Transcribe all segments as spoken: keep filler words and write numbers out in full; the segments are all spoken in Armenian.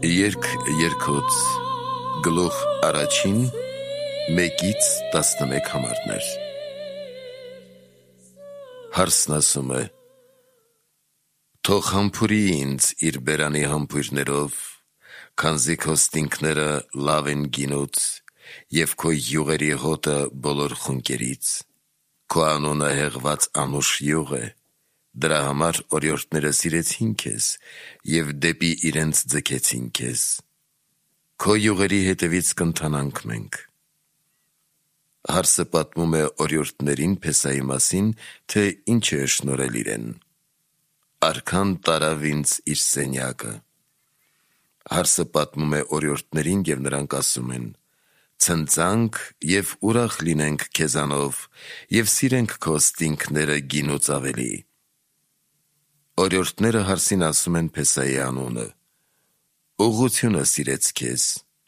Երկ երկոց գլուխ առաջին մեկից տասնմեկ համարներ։ Հարսն ասում է. թող համբուրի ինձ իր բերանի համբույրներով, քանզի քո ստինքները լավ են գինուց, և քո յուղերի հոտը բոլոր խունկերից։ Քո անունը հեղված անուշ յուղ է, դրա համար օրիորդները սիրեցին քեզ և դեպի իրենց ձգեցին քեզ։ Քո յուղերի հետևից կընթանանք մենք։ Հարսը պատմում է օրիորդներին Փեսայի մասին, թե ինչ է շնորհել իրեն։ Արքան տարավ ինձ իր սենյակը։ Հարսը պատմում է օրիորդներին, և նրանք ասում են. ցնծանք և ուրախ լինենք քեզանով, և սիրենք քո ստինքները գինուց ավելի։ Օրիորդները հարսին ասում են Փեսայի անունը. ուղղությունը սիրեց քեզ։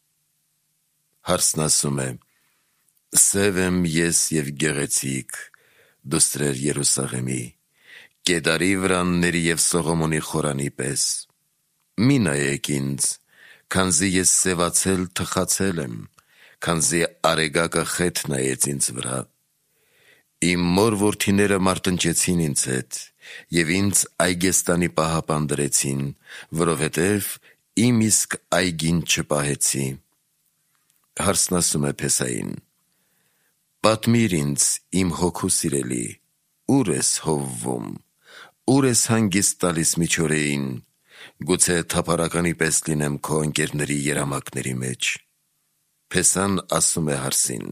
Հարսն ասում է. սև եմ ես և գեղեցիկ, դուստրեր Երուսաղեմի, Կեդարի վրանների և Սողոմոնի խորանի պես։ Մի նայեք ինձ, քանզի ես սևացել թխացել եմ, քանզի արեգակը խեթ նայեց ինձ վրա։ Իմ մոր որդիները մարտնչեցին ինձ հետ, և ինձ այգեստանի պահապան դրեցին, որովհետև իմ իսկ այգին չպահեցի։ Հարսն ասում է Փեսային. պատմիր ինձ, իմ հոգու սիրելի, ուր ես հովվում, ուր ես հանգիստ տալիս միջօրեին, գուցե թափառականի պես լինեմ քո ընկերների երամակների մեջ։ Փեսան ասում է հարսին.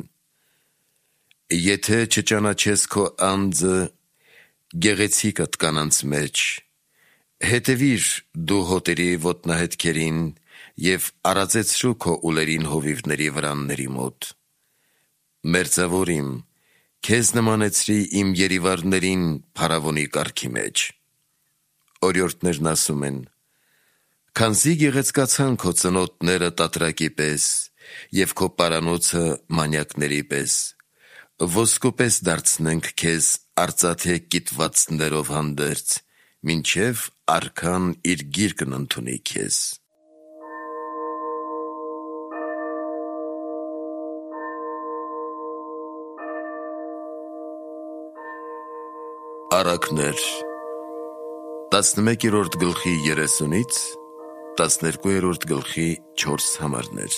եթե չճանաչես քո անձը, գեղեցիկդ կանանց մեջ, հետևիր դու հոտերի ոտնահետքերին և արածեցրու քո ուլերին հովիվների վրանների մոտ։ Մերձավոր իմ, քեզ նմանեցրի իմ երիվարներին փարավոնի կառքի մեջ։ Օրիորդներն ասում են. քանզի գեղեցկացան քո ծնոտները տատրակի պես, և քո պարանոցը մանյակների պես, ոսկու պես դարձնենք քեզ արծաթե կիտվածներով հանդերձ, մինչև արքան իր գիրկն ընդունի քեզ։ Առակներ տասնմեկերորդ գլխի երեսունից տասներկուերորդ գլխի չորս համարներ։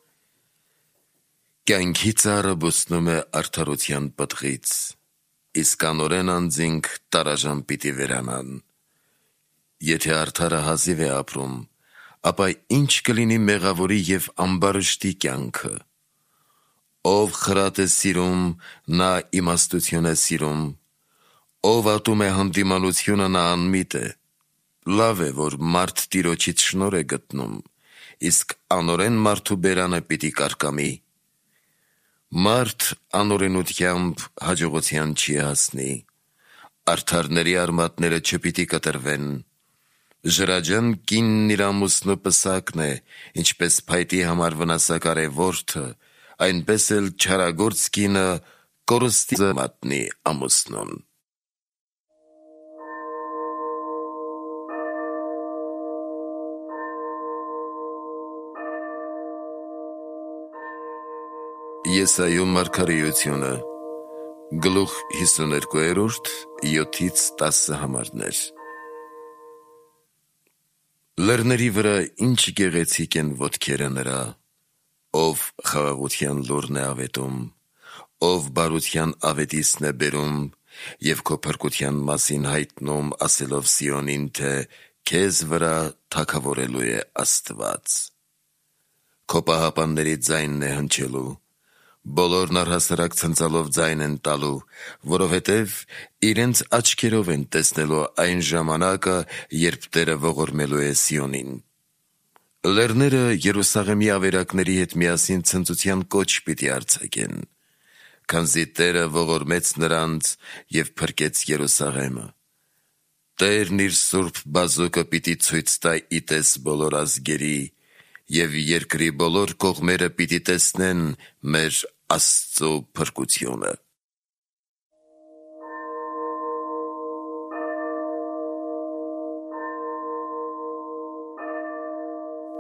Կյանքի ծառը բուսնում է արդարության պտղից, իսկ անօրեն անձինք տարաժան պիտի վերանան։ Եթե արդարը հազիվ է ապրում, ապա ինչ կլինի մեղավորի և ամբարշտի կյանքը։ Ով խրատ է սիրում, նա իմաստություն է սիրում, ով ատում է հանդիմանությունը, նա անմիտ է։ Լավ է, որ մարդ Տիրոջից շնորհ է գտնում, իսկ անօրեն մարդու բերանը պիտի կարկամի։ Մարդ անօրենությամբ հաջողության չի հասնի, արդարների արմատները չպիտի կտրվեն։ Ժրաջան կինն իր ամուսնու պսակն է, ինչպես փայտի համար վնասակար է որդը, այնպես էլ չարագործ կինը կորստի մատնի ամուսնուն։ Եսայու մարգարեությունը գլուխ հիսուներկուերորդ յոթից տասը համարներ։ Լեռների վրա ինչ գեղեցիկ են ոտքերը նրա, ով խաղաղության լուրն է ավետում, ով բարության ավետիսն է բերում, և քո փրկության մասին հայտնում, ասելով Սիոնին, թե քեզ վրա թագավորելու է Աստված։ Քո պահապանների ձայնն է հնչելու, բոլորն առհասարակ ցնծալով ձայն են տալու, որովհետև իրենց աչքերով են տեսնելու այն ժամանակը, երբ Տերը ողորմելու է Սիոնին։ Լեռները Երուսաղեմի ավերակների հետ միասին ցնծության կոչ պիտի արձակեն, քանզի Տերը ողորմեց նրանց և փրկեց Երուսաղեմը։ Տերն իր սուրբ բազուկը պիտի ցույց տա իտես բոլոր ազգերի, և երկրի բոլոր կողմերը պիտի տեսնեն մեր Աստծու փրկությունը։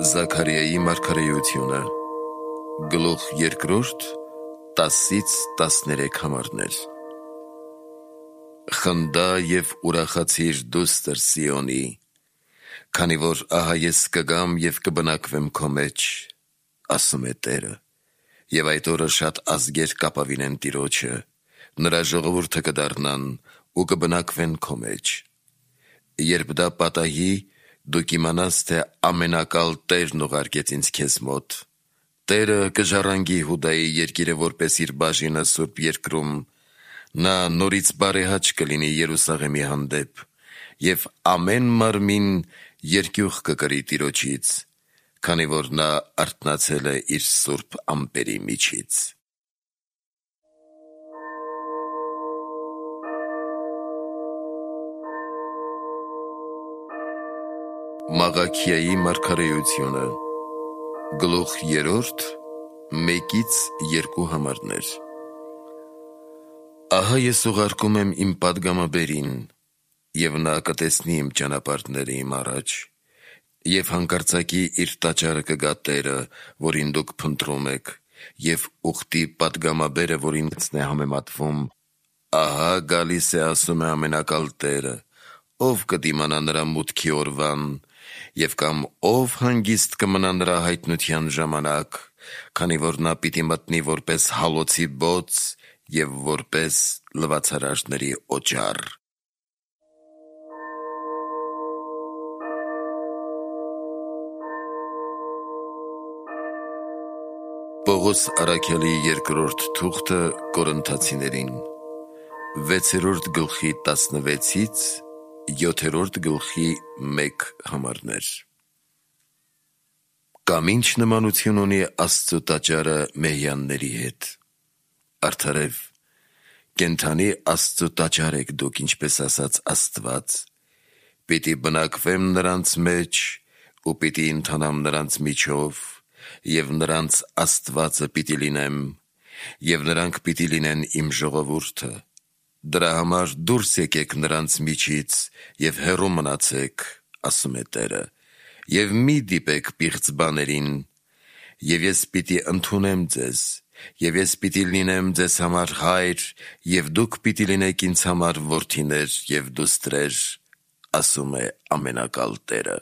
Զաքարիայի մարգարեությունը Գլուխ երկրորդ տասից տասներեք համարներ Խնդա և ուրախացիր դուստր Սիոնի, քանի որ ահա ես կգամ և կբնակվեմ քո մեջ, ասում է Տերը, և այդ օրը շատ ազգեր կապավինեն Տիրոջը, նրա ժողովուրդը կդառնան ու կբնակվեն քո մեջ։ Երբ դա պատահի, դու կիմանաս, թե ամենակալ Տերն ուղարկեց ինձ քեզ մոտ։ Տերը կժառանգի Հուդայի երկիրը որպես իր բաժինը սուրբ երկրում, նա նորից բարեհաճ կլինի Երուսաղեմի հանդեպ, և ամեն մարմին երկյուղ կկրի Տիրոջից, քանի որ նա արթնացել է իր սուրբ ամպերի միջից։ Մաղաքիայի մարգարեությունը Գլուխ երրորդ մեկից երկու համարներ Ահա ես ուղարկում եմ իմ պատգամաբերին, և նա կտեսնի իմ ճանապարհները իմ առաջ, և հանկարծակի իր տաճարը կգա Տերը, որին դուք փնտրում եք, և ուխտի պատգամաբերը, որին է համեմատվում, ահա գալիս է, ասում է Ամենակալ Տերը, ով կդիմանա նրա մուտքի օրվան, և կամ ով հանգիստ կմնա նրա հայտնության ժամանակ, քանի որ նա պիտի մտնի որպես հալոցի բոց և որպես լվացարարների օճառ։ Պողոս առաքյալի երկրորդ թուղթը Կորինթացիներին վեցերորդ գլխի տասնվեցից յոթերորդ գլխի մեկ համարներ Կամ ինչ նմանություն ունի Աստծու տաճարը մեհյանների հետ։ Արդարև, կենդանի Աստծու տաճար եք դուք, ինչպես ասաց Աստված, պիտի բնակվեմ նրանց մեջ ու պիտի ընթանամ նրանց միջով, և նրանց Աստվածը պիտի լինեմ, և նրանք պիտի լինեն իմ ժողովուրդը։ Դրա համար դուրս եկեք նրանց միջից և հեռու մնացեք, ասում է Տերը, և մի դիպեք պիղծ բաներին, և ես պիտի ընդունեմ ձեզ, և ես պիտի լինեմ ձեզ համար հայր, և դուք պիտի լինեք ինձ համար որդիներ և դուստրեր, ասում է Ամենակալ Տերը։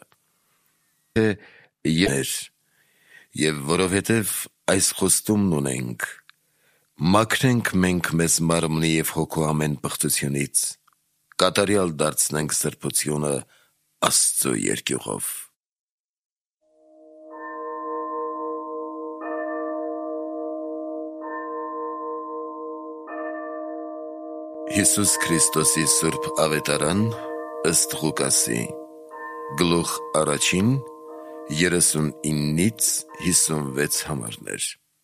Եվ որովհետև այս խոստումն ունենք, մաքրենք մենք մեզ մարմնի և հոգու ամեն պղծությունից, կատարյալ դարձնենք սրբությունը Աստծու երկյուղով։ Հիսուս Քրիստոսի սուրբ ավետարան ըստ Ղուկասի Գլուխ առաջին երեսունինից հիսունվեց համարներ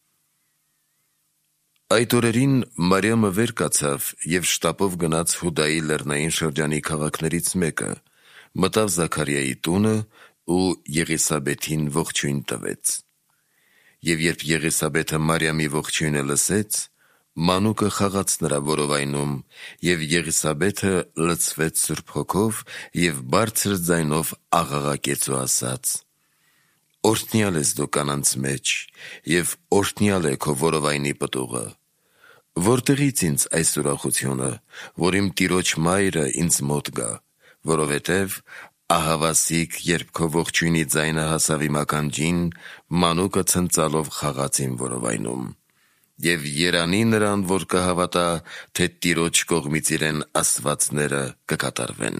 Այդ օրերին Մարիամը վեր կացավ և շտապով գնաց Հուդայի լեռնային շրջանի քաղաքներից մեկը, մտավ Զաքարիայի տունը ու Եղիսաբեթին ողջույն տվեց։ Եվ երբ Եղիսաբեթը Մարիամի ողջույնը լսեց, մանուկը խաղաց նրա որովայնում, և Եղիսաբեթը լցվեց Սուրբ Հոգով և բարձր ձայնով աղաղակեց ու ասաց. Օրհնյալ ես դու կանանց մեջ, և օրհնյալ է քո որովայնի պտուղը։ Որտեղից ինձ այս ուրախությունը, որ իմ տիրոջ մայրը ինձ մոտ գա, որովհետև ահավասիկ, երբ քո ողջույնի ձայնը հասավ իմ ականջին, մանուկը ցնծալով խաղաց իմ որովայնում։ Եվ երանի նրան, որ կհավատա, թե Տիրոջ կողմից իրեն ասվածները կկատարվեն։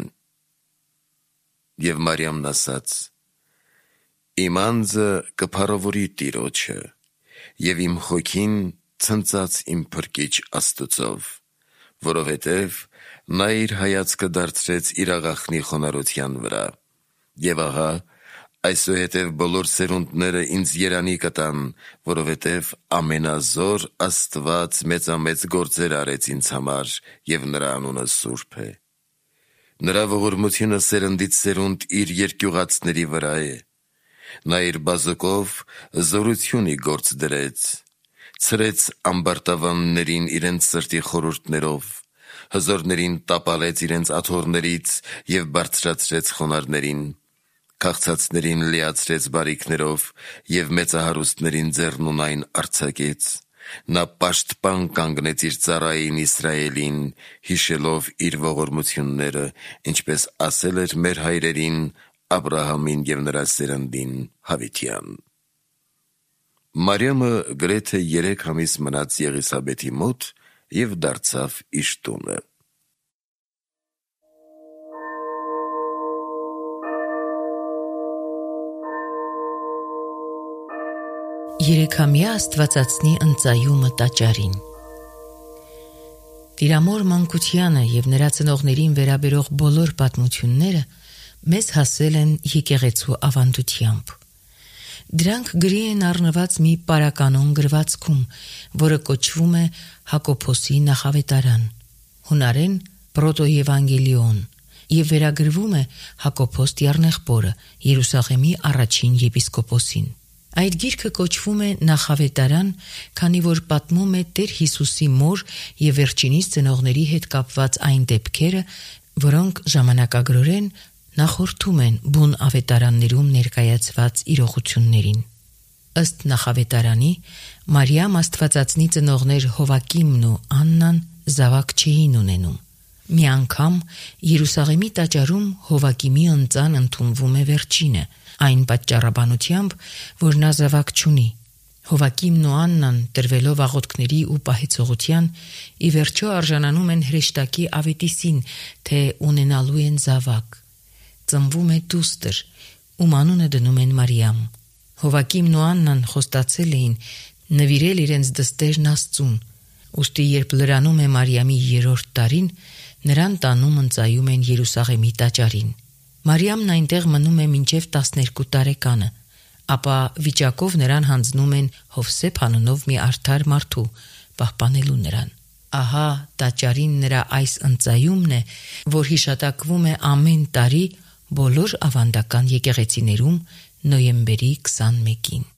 Եվ Մարիամն ասաց. Իմ անձը կփառավորի Տիրոջը, և իմ հոգին ցնծաց իմ Փրկիչ Աստծով, որովհետև նա իր հայացքը դարձրեց իր աղախնի խոնարհության վրա, և ահա այսուհետև բոլոր սերունդները ինձ երանի կտան, որովհետև ամենազոր Աստված մեծամեծ գործեր արեց ինձ համար, և նրա անունը սուրբ է։ Նրա ողորմությունը սերնդից սերունդ իր երկյուղածների վրա է։ Նա իր բազուկով զորություն ի գործ դրեց, ցրեց ամբարտավաններին իրենց սրտի խորհուրդներով, հզորներին տապալեց իրենց աթոռներից և բարձրացրեց խոնարհներին, քաղցածներին լիացրեց բարիքներով և մեծահարուստներին ձեռնունայն արձակեց, նա պաշտպան կանգնեց իր ծառային Իսրայելին, հիշելով իր ողորմությունները, ինչպես ասել էր մեր հայրերին, Աբրահամին և նրա սերնդին Հավիտյան։ Մարիամը գրեթե երեք ամիս մնաց Եղիսաբեթի մոտ և դարձավ իր տունը։ Երեքամյա Աստվածածնի ընծայումը տաճարին։ Տիրամոր մանկությանը և նրա ծնողներին վերաբերող բոլոր պատմությունները մեզ հասել են եկեղեցու ավանդությամբ։ Դրանք գրի են առնված մի պարականոն գրվածքում, որը կոչվում է Հակոբոսի նախավետարան, հունարեն Պրոտոևանգելիոն, և վերագրվում է Հակոբոս Տյառնեղբորը, Երուսաղեմի առաջին եպիսկոպոսին։ Այդ գիրքը կոչվում է նախավետարան, քանի որ պատմում է Տեր Հիսուսի մոր և վերջինիս ծնողների հետ կապված այն դեպքերը, որոնք ժամանակագրորեն նախորդում են բուն ավետարաններում ներկայացված իրողություններին։ Ըստ նախավետարանի, Մարիամ Աստվածածնի ծնողներ Հովակիմն ու Աննան զավակ չէին ունենում։ Մի անգամ Երուսաղեմի տաճարում Հովակիմի ընծան ընդունվում է վերջինը, այն պատճառաբանությամբ, որ նա զավակ չունի։ Հովակիմն ու Աննան, տրվելով աղոթքների ու պահեցողության, ի վերջո արժանանում են հրեշտակի ավետիսին, թե ունենալու են զավակ։ Ծնվում է դուստր, ում անունը դնում են Մարիամ։ Հովակիմն ու Աննան խոստացել էին նվիրել իրենց դստերն Աստծուն, ուստի երբ լրանում է Մարիամի երրորդ տարին, նրան տանում ընծայում են Երուսաղեմի տաճարին։ Մարիամն այնտեղ մնում է մինչև տասներկու տարեկանը, ապա վիճակով նրան հանձնում են Հովսեփ անունով մի արդար մարդու, պահպանելու նրան։ Ահա տաճարին նրա այս ընծայումն է, որ հիշատակվում է ամեն տարի բոլոր ավանդական եկեղեցիներում նոյեմբերի քսանմեկին։